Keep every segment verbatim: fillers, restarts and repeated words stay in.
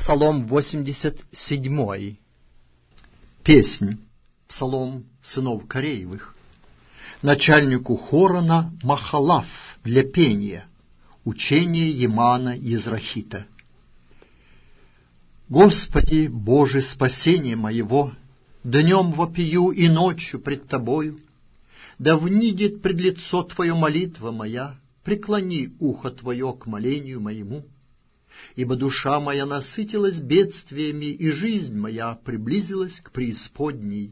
Псалом восемьдесят седьмой. Песнь. Псалом сынов Кореевых. Начальнику хора на Махалав для пения. Учение Емана Езрахита. Господи, Боже, спасение моего, днем вопию и ночью пред Тобою. Да внидит пред лицо Твое молитва моя, преклони ухо Твое к молению моему. Ибо душа моя насытилась бедствиями, и жизнь моя приблизилась к преисподней.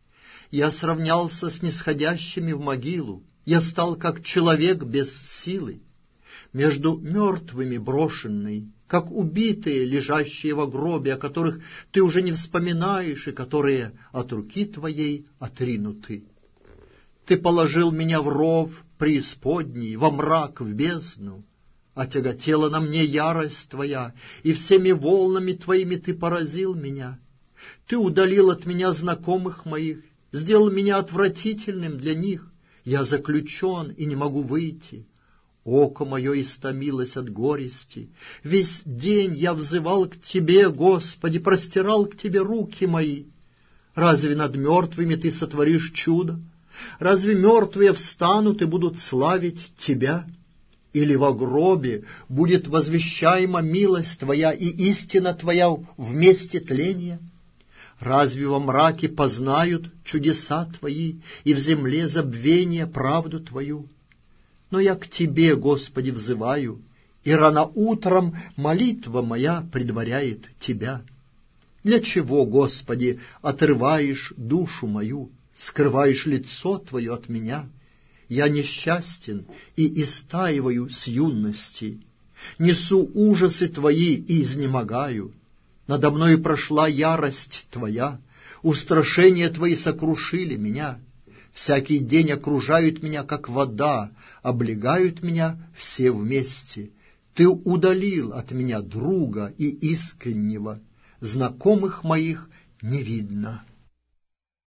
Я сравнялся с нисходящими в могилу, я стал как человек без силы, между мертвыми брошенный, как убитые, лежащие во гробе, о которых ты уже не вспоминаешь и которые от руки Твоей отринуты. Ты положил меня в ров преисподней, во мрак, в бездну. Отяготела на мне ярость Твоя, и всеми волнами Твоими Ты поразил меня. Ты удалил от меня знакомых моих, сделал меня отвратительным для них. Я заключен и не могу выйти. Око мое истомилось от горести. Весь день я взывал к Тебе, Господи, простирал к Тебе руки мои. Разве над мертвыми Ты сотворишь чудо? Разве мертвые встанут и будут славить Тебя? Или во гробе будет возвещаема милость Твоя и истина Твоя в месте тления? Разве во мраке познают чудеса Твои и в земле забвения правду Твою? Но я к Тебе, Господи, взываю, и рано утром молитва моя предваряет Тебя. Для чего, Господи, отрываешь душу мою, скрываешь лицо Твое от меня? Я несчастен и истаиваю с юности, несу ужасы Твои и изнемогаю. Надо мною прошла ярость Твоя, устрашения Твои сокрушили меня. Всякий день окружают меня, как вода, облегают меня все вместе. Ты удалил от меня друга и искреннего, знакомых моих не видно.